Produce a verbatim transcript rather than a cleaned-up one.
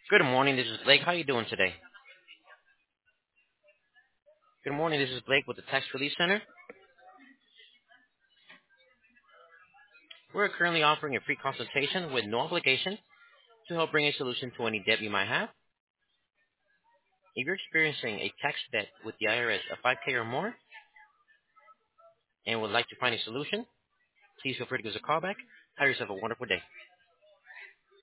Good morning. This is Blake. How you doing today? Good morning. This is Blake with the Tax Relief Center. We're currently offering a free consultation with no obligation to help bring a solution to any debt you might have. If you're experiencing a tax debt with the I R S of five K or more and would like to find a solution, please feel free to give us a call back. Have yourself a wonderful day.